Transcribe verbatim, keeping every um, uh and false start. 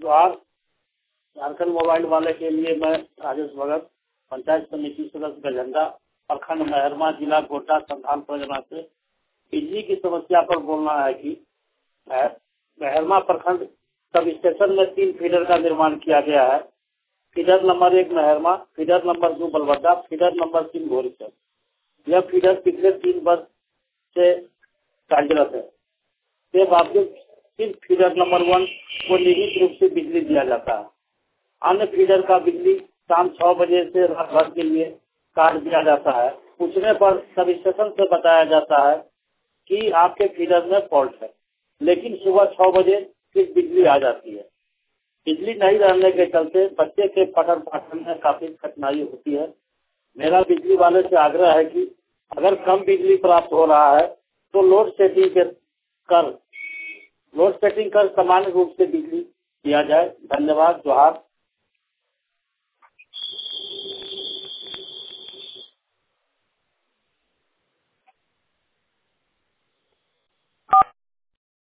जोहार। झारखंड मोबाइल वाले के लिए मैं राजेश भगत, पंचायत समिति सदस्य गजंदा, प्रखंड मेहरमा, जिला गोड्डा, संथाल परगना से बिजली की समस्या पर बोलना है कि मेहरमा प्रखंड सब स्टेशन में तीन फीडर का निर्माण किया गया है। फीडर नंबर एक मेहरमा, फीडर नंबर दो बलबड्डा, फीडर नंबर तीन घोरीचर। यह फीडर पिछले तीन वर्ष से कार्यरत है। के बावजूद सिर्फ फीडर नंबर वन को नियमित रूप से बिजली दिया जाता है। अन्य फीडर का बिजली शाम छह बजे से रात भर के लिए काट दिया जाता है। पूछने पर सब स्टेशन से बताया जाता है कि आपके फीडर में फॉल्ट है, लेकिन सुबह छह बजे फिर बिजली आ जाती है। बिजली नहीं रहने के चलते बच्चे के पठन पाठन में काफी कठिनाई होती है। मेरा बिजली वाले से आग्रह है कि अगर कम बिजली प्राप्त हो रहा है तो लोड सेटिंग कर लोड सेटिंग कर सामान्य रूप से बिजली दिया जाए। धन्यवाद। जोहार।